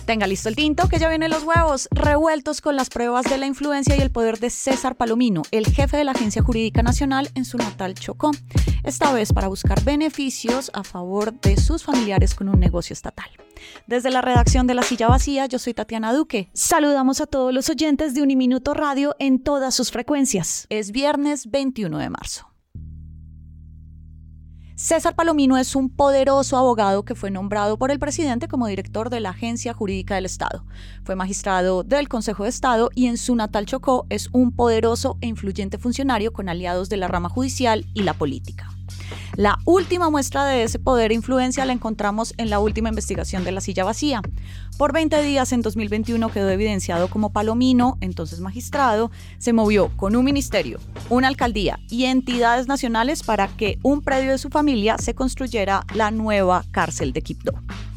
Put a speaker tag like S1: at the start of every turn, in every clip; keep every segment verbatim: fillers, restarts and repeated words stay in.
S1: Tenga listo el tinto, que ya vienen los huevos revueltos con las pruebas de la influencia y el poder de César Palomino, el jefe de la Agencia Jurídica Nacional en su natal Chocó, esta vez para buscar beneficios a favor de sus familiares con un negocio estatal. Desde la redacción de La Silla Vacía, yo soy Tatiana Duque. Saludamos a todos los oyentes de Uniminuto Radio en todas sus frecuencias. Es viernes veintiuno de marzo. César Palomino es un poderoso abogado que fue nombrado por el presidente como director de la Agencia Jurídica del Estado. Fue magistrado del Consejo de Estado y en su natal Chocó es un poderoso e influyente funcionario con aliados de la rama judicial y la política. La última muestra de ese poder e influencia la encontramos en la última investigación de La Silla Vacía. Por veinte días en dos mil veintiuno quedó evidenciado cómo Palomino, entonces magistrado, se movió con un ministerio, una alcaldía y entidades nacionales para que un predio de su familia se construyera la nueva cárcel de Quibdó.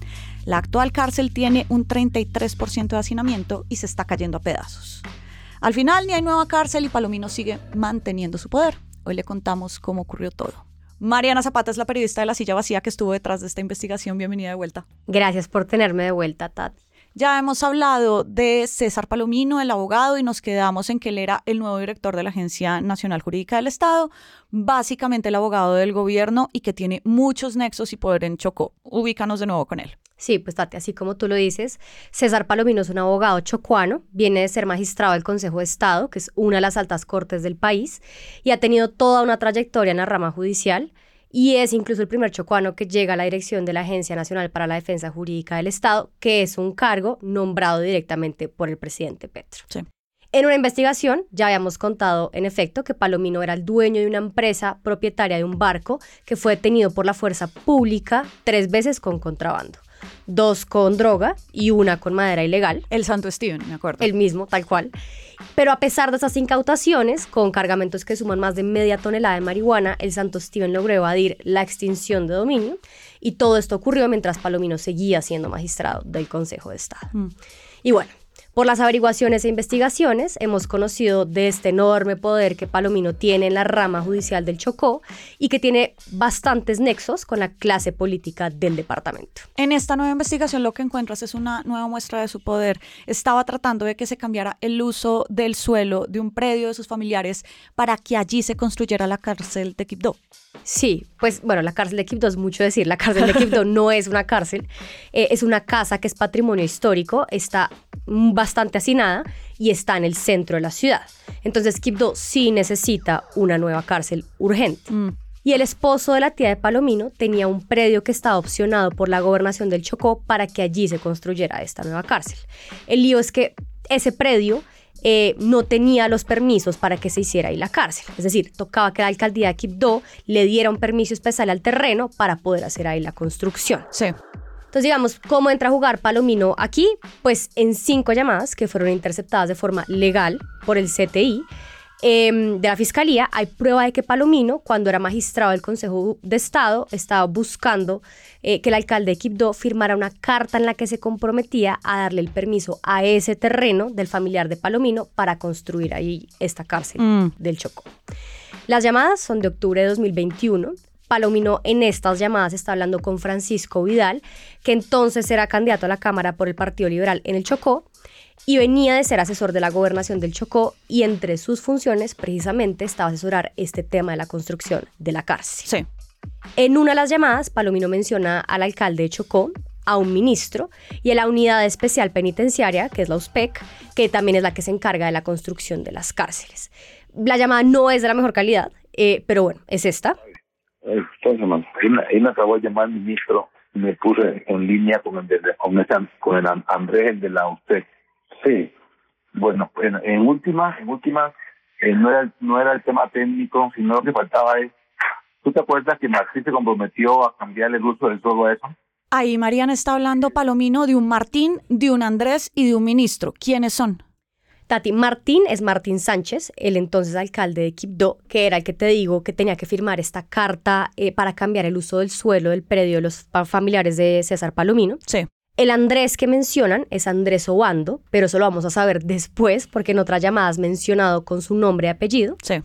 S1: La actual cárcel tiene un treinta y tres por ciento de hacinamiento y se está cayendo a pedazos. Al final ni hay nueva cárcel y Palomino sigue manteniendo su poder. Hoy le contamos cómo ocurrió todo. Mariana Zapata es la periodista de La Silla Vacía que estuvo detrás de esta investigación. Bienvenida de vuelta.
S2: Gracias por tenerme de vuelta, Tat.
S1: Ya hemos hablado de César Palomino, el abogado, y nos quedamos en que él era el nuevo director de la Agencia Nacional Jurídica del Estado, básicamente el abogado del gobierno y que tiene muchos nexos y poder en Chocó. Ubícanos de nuevo con él.
S2: Sí, pues Tati, así como tú lo dices, César Palomino es un abogado chocuano, viene de ser magistrado del Consejo de Estado, que es una de las altas cortes del país, y ha tenido toda una trayectoria en la rama judicial, y es incluso el primer chocuano que llega a la dirección de la Agencia Nacional para la Defensa Jurídica del Estado, que es un cargo nombrado directamente por el presidente Petro.
S1: Sí.
S2: En una investigación ya habíamos contado, en efecto, que Palomino era el dueño de una empresa propietaria de un barco que fue detenido por la fuerza pública tres veces con contrabando. Dos con droga y una con madera ilegal.
S1: El Santo Steven, me acuerdo.
S2: El mismo, tal cual. Pero a pesar de esas incautaciones, con cargamentos que suman más de media tonelada de marihuana, el Santo Steven logró evadir la extinción de dominio y todo esto ocurrió mientras Palomino seguía siendo magistrado del Consejo de Estado. Mm. Y bueno, por las averiguaciones e investigaciones hemos conocido de este enorme poder que Palomino tiene en la rama judicial del Chocó y que tiene bastantes nexos con la clase política del departamento.
S1: En esta nueva investigación lo que encuentras es una nueva muestra de su poder. Estaba tratando de que se cambiara el uso del suelo de un predio de sus familiares para que allí se construyera la cárcel de Quibdó.
S2: Sí, pues bueno, la cárcel de Quibdó es mucho decir, la cárcel de Quibdó no es una cárcel, eh, es una casa que es patrimonio histórico, está bastante hacinada y está en el centro de la ciudad. Entonces Quibdó sí necesita una nueva cárcel urgente. Mm. Y el esposo de la tía de Palomino tenía un predio que estaba opcionado por la gobernación del Chocó para que allí se construyera esta nueva cárcel. El lío es que ese predio Eh, no tenía los permisos para que se hiciera ahí la cárcel. Es decir, tocaba que la alcaldía de Quibdó le diera un permiso especial al terreno para poder hacer ahí la construcción.
S1: Sí.
S2: Entonces, digamos, ¿cómo entra a jugar Palomino aquí? Pues en cinco llamadas que fueron interceptadas de forma legal por el C T I eh, de la Fiscalía, hay prueba de que Palomino, cuando era magistrado del Consejo de Estado, estaba buscando eh, que el alcalde de Quibdó firmara una carta en la que se comprometía a darle el permiso a ese terreno del familiar de Palomino para construir ahí esta cárcel mm. del Chocó. Las llamadas son de octubre de dos mil veintiuno. Palomino en estas llamadas está hablando con Francisco Vidal, que entonces era candidato a la Cámara por el Partido Liberal en el Chocó, y venía de ser asesor de la gobernación del Chocó y entre sus funciones precisamente estaba asesorar este tema de la construcción de la cárcel.
S1: Sí.
S2: En una de las llamadas, Palomino menciona al alcalde de Chocó, a un ministro y a la Unidad Especial Penitenciaria, que es la U S P E C, que también es la que se encarga de la construcción de las cárceles. La llamada no es de la mejor calidad, eh, pero bueno, es esta.
S3: Entonces, él me acabó de llamar al ministro y me puse en línea con el, de, con ese, con el Andrés, el de la U S P E C. Sí, bueno, en, en última, en última, eh, no era no era el tema técnico, sino lo que faltaba es, ¿tú te acuerdas que Martín se comprometió a cambiar el uso del suelo a eso?
S1: Ahí Mariana está hablando, Palomino, de un Martín, de un Andrés y de un ministro. ¿Quiénes son?
S2: Tati, Martín es Martín Sánchez, el entonces alcalde de Quibdó, que era el que te digo que tenía que firmar esta carta eh, para cambiar el uso del suelo del predio de los familiares de César Palomino.
S1: Sí.
S2: El Andrés que mencionan es Andrés Obando, pero eso lo vamos a saber después porque en otras llamadas mencionado con su nombre y apellido.
S1: Sí.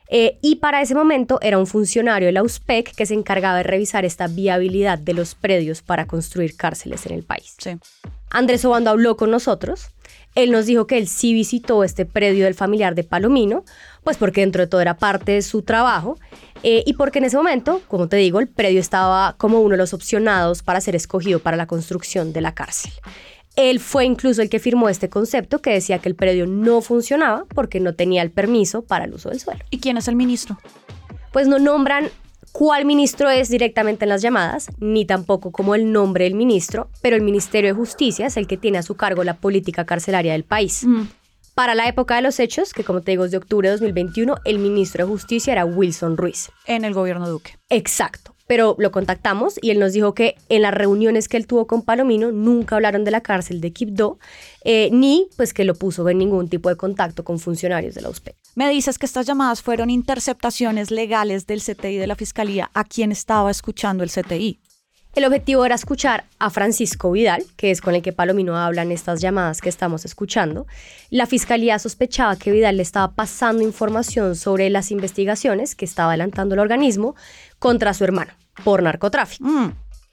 S2: Eh, y para ese momento era un funcionario de la U S P E C que se encargaba de revisar esta viabilidad de los predios para construir cárceles en el país.
S1: Sí.
S2: Andrés Obando habló con nosotros. Él nos dijo que él sí visitó este predio del familiar de Palomino, pues porque dentro de todo era parte de su trabajo eh, y porque en ese momento, como te digo, el predio estaba como uno de los opcionados para ser escogido para la construcción de la cárcel. Él fue incluso el que firmó este concepto que decía que el predio no funcionaba porque no tenía el permiso para el uso del suelo.
S1: ¿Y quién es el ministro?
S2: Pues no nombran cuál ministro es directamente en las llamadas, ni tampoco como el nombre del ministro, pero el Ministerio de Justicia es el que tiene a su cargo la política carcelaria del país. Mm. Para la época de los hechos, que como te digo es de octubre de dos mil veintiuno, el ministro de Justicia era Wilson Ruiz.
S1: En el gobierno Duque.
S2: Exacto. Pero lo contactamos y él nos dijo que en las reuniones que él tuvo con Palomino nunca hablaron de la cárcel de Quibdó, eh, ni pues que lo puso en ningún tipo de contacto con funcionarios de la U S P E C.
S1: Me dices que estas llamadas fueron interceptaciones legales del C T I de la Fiscalía. ¿A quién estaba escuchando el C T I?
S2: El objetivo era escuchar a Francisco Vidal, que es con el que Palomino habla en estas llamadas que estamos escuchando. La Fiscalía sospechaba que Vidal le estaba pasando información sobre las investigaciones que estaba adelantando el organismo contra su hermano por narcotráfico. Mm.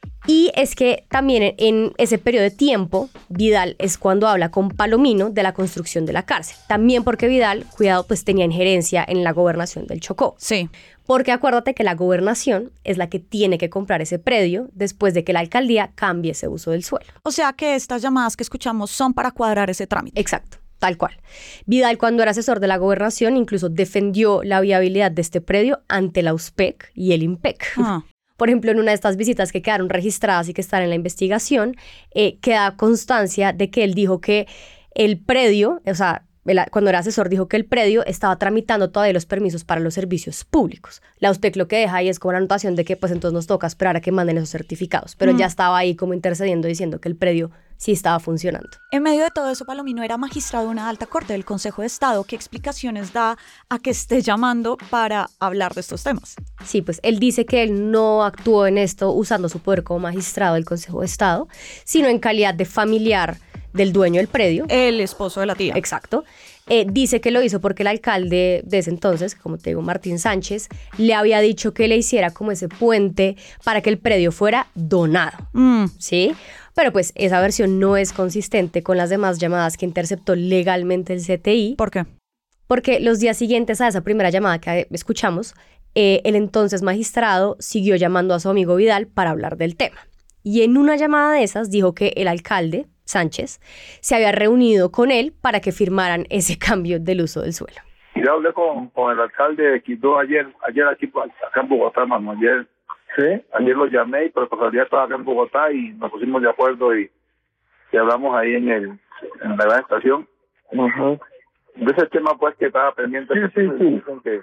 S2: Y es que también en ese periodo de tiempo, Vidal es cuando habla con Palomino de la construcción de la cárcel. También porque Vidal, cuidado, pues tenía injerencia en la gobernación del Chocó.
S1: Sí.
S2: Porque acuérdate que la gobernación es la que tiene que comprar ese predio después de que la alcaldía cambie ese uso del suelo.
S1: O sea que estas llamadas que escuchamos son para cuadrar ese trámite.
S2: Exacto, tal cual. Vidal, cuando era asesor de la gobernación, incluso defendió la viabilidad de este predio ante la U S P E C y el IMPEC. Ah. Por ejemplo, en una de estas visitas que quedaron registradas y que están en la investigación, eh, queda constancia de que él dijo que el predio, o sea, cuando era asesor dijo que el predio estaba tramitando todavía los permisos para los servicios públicos. La U S P E C lo que deja ahí es como una anotación de que pues entonces nos toca esperar a que manden esos certificados, pero mm. ya estaba ahí como intercediendo diciendo que el predio sí estaba funcionando.
S1: En medio de todo eso, Palomino era magistrado de una alta corte del Consejo de Estado. ¿Qué explicaciones da a que esté llamando para hablar de estos temas?
S2: Sí, pues él dice que él no actuó en esto usando su poder como magistrado del Consejo de Estado, sino en calidad de familiar del dueño del predio.
S1: El esposo de la tía.
S2: Exacto. Eh, dice que lo hizo porque el alcalde de ese entonces, como te digo, Martín Sánchez, le había dicho que le hiciera como ese puente para que el predio fuera donado. Mm. ¿Sí? Pero pues esa versión no es consistente con las demás llamadas que interceptó legalmente el C T I.
S1: ¿Por qué?
S2: Porque los días siguientes a esa primera llamada que escuchamos, eh, el entonces magistrado siguió llamando a su amigo Vidal para hablar del tema. Y en una llamada de esas dijo que el alcalde, Sánchez, se había reunido con él para que firmaran ese cambio del uso del suelo.
S3: Yo hablé con, con el alcalde de Quibdó ayer, ayer aquí acá en Bogotá, mano, ayer, ¿sí? Ayer lo llamé y por casualidad estaba acá en Bogotá y nos pusimos de acuerdo y, y hablamos ahí en el en la gran estación. Uh-huh. De ese tema pues que estaba pendiente, sí, sí, sí. Que,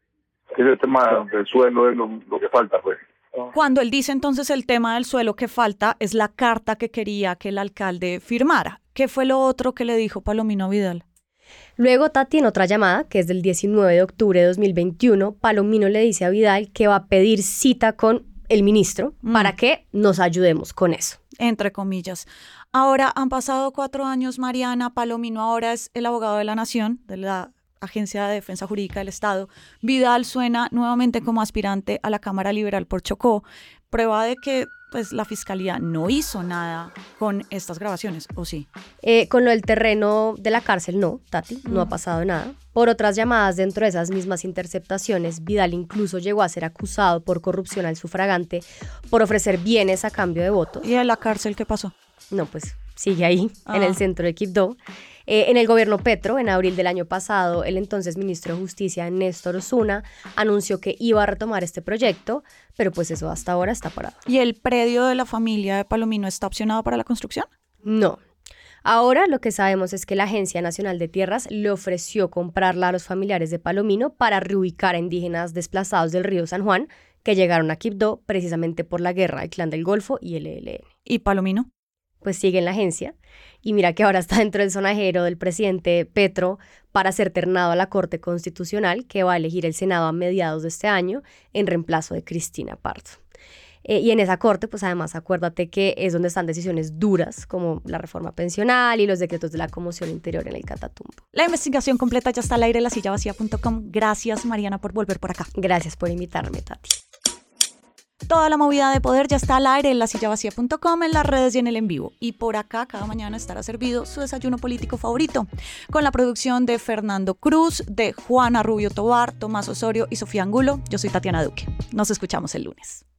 S3: que ese tema del suelo es lo, lo que falta pues.
S1: Cuando él dice entonces el tema del suelo que falta es la carta que quería que el alcalde firmara. ¿Qué fue lo otro que le dijo Palomino a Vidal?
S2: Luego, Tati, en otra llamada, que es del diecinueve de octubre de dos mil veintiuno, Palomino le dice a Vidal que va a pedir cita con el ministro mm. para que nos ayudemos con eso.
S1: Entre comillas. Ahora han pasado cuatro años, Mariana. Palomino ahora es el abogado de la Nación, de la Agencia de Defensa Jurídica del Estado. Vidal suena nuevamente como aspirante a la Cámara Liberal por Chocó. Prueba de que pues, la Fiscalía no hizo nada con estas grabaciones, ¿o sí?
S2: Eh, con lo del terreno de la cárcel, no, Tati, mm. no ha pasado nada. Por otras llamadas dentro de esas mismas interceptaciones, Vidal incluso llegó a ser acusado por corrupción al sufragante por ofrecer bienes a cambio de votos.
S1: ¿Y en la cárcel qué pasó?
S2: No, pues sigue ahí, ah. en el centro de Quibdó. Eh, en el gobierno Petro, en abril del año pasado, el entonces ministro de Justicia, Néstor Osuna, anunció que iba a retomar este proyecto, pero pues eso hasta ahora está parado.
S1: ¿Y el predio de la familia de Palomino está opcionado para la construcción?
S2: No. Ahora lo que sabemos es que la Agencia Nacional de Tierras le ofreció comprarla a los familiares de Palomino para reubicar a indígenas desplazados del río San Juan que llegaron a Quibdó precisamente por la guerra del Clan del Golfo y el E L N.
S1: ¿Y Palomino?
S2: Pues sigue en la agencia y mira que ahora está dentro del sonajero del presidente Petro para ser ternado a la Corte Constitucional que va a elegir el Senado a mediados de este año en reemplazo de Cristina Pardo. Eh, y en esa corte, pues además acuérdate que es donde están decisiones duras como la reforma pensional y los decretos de la Comisión Interior en el Catatumbo.
S1: La investigación completa ya está al aire en la silla vacía punto com. Gracias, Mariana, por volver por acá.
S2: Gracias por invitarme, Tati.
S1: Toda la movida de poder ya está al aire en la silla vacía punto com, en las redes y en el en vivo. Y por acá cada mañana estará servido su desayuno político favorito, con la producción de Fernando Cruz, de Juana Rubio Tobar, Tomás Osorio y Sofía Angulo. Yo soy Tatiana Duque. Nos escuchamos el lunes.